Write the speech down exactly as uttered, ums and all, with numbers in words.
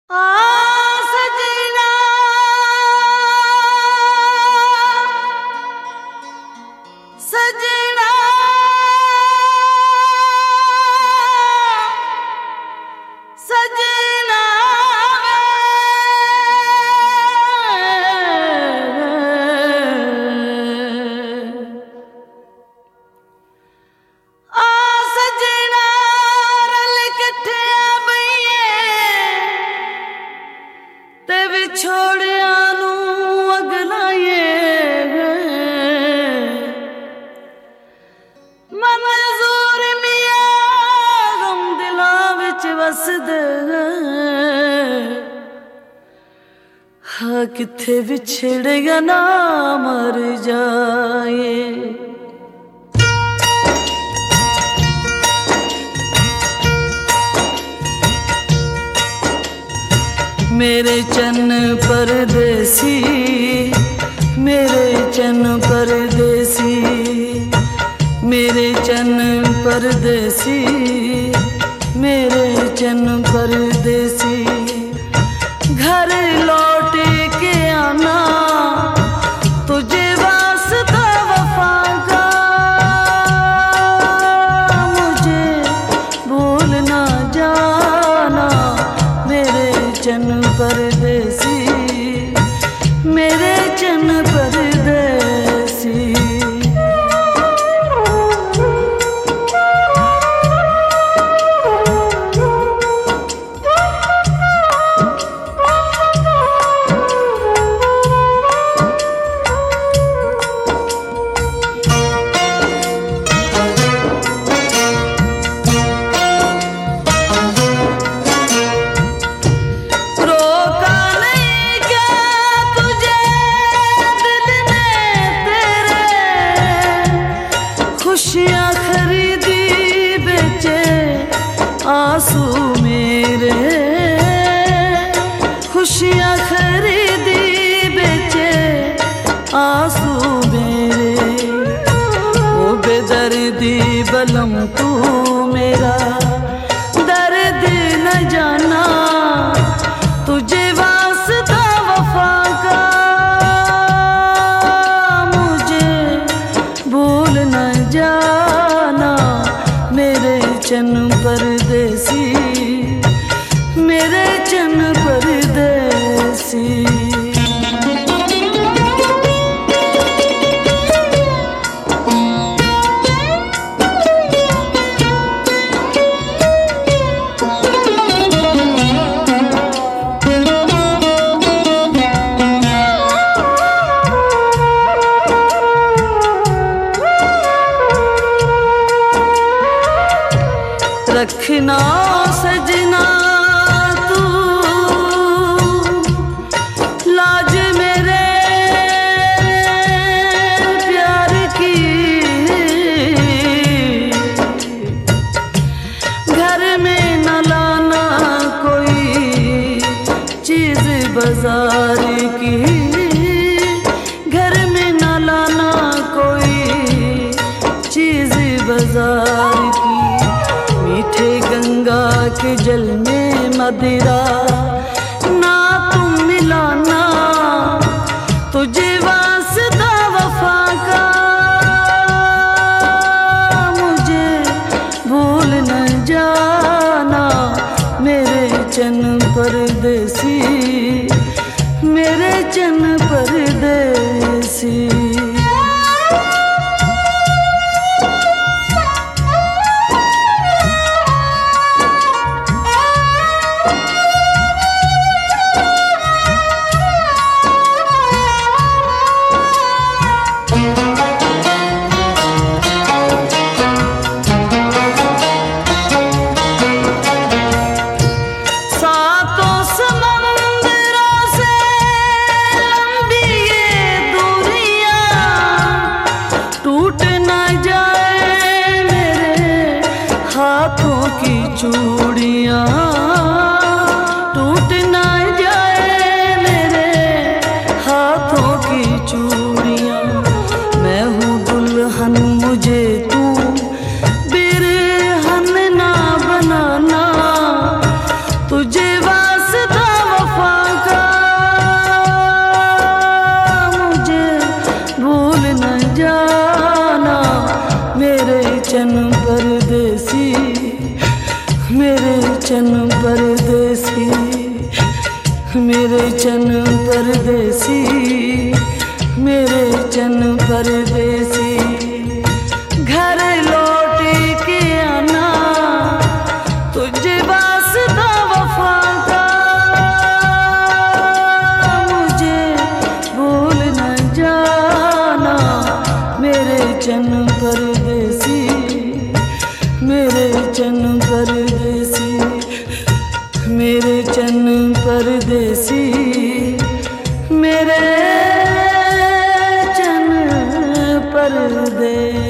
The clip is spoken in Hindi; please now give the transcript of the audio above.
हाँ किथे विछड़ेगा ना मर जाए। मेरे चन्न परदेसी, मेरे चन्न परदेसी, मेरे चन्न परदेसी, मेरे चन्न परदेसी। घर लौट के आना तुझे वास्ता वफा का, मुझे भूल ना जाना मेरे चन्न परदेसी, मेरे चन्न परदेसी। खुशियाँ खरीदी बेचे आंसू मेरे, खुशियाँ खरीदी बेचे आंसू मेरे। वो बेदर्दी बलम तू मेरा दर्द न जाना, तुझे वास्ता वफा का मुझे भूल न जाना मेरे चन्न परदेसी, मेरे चन्न परदेसी। रखना सजना तू लाज मेरे प्यार की, घर में न लाना कोई चीज बाजार की, घर में न लाना कोई चीज बाजार की। मीठे गंगा के जल में मदिरा ना तुम मिलाना, तुझे वास्ता वफा का मुझे भूल न जाना मेरे चन्न परदेसी, मेरे चन्न परदेसी। दूरियां चन परदेसी, मेरे चन परदेसी। घर लौट के आना तुझे वास्ता वफा का, मुझे भूल न जाना मेरे चन परदेसी, मेरे चन परदेसी, मेरे चन परदेसी, मेरे चन परदेसी।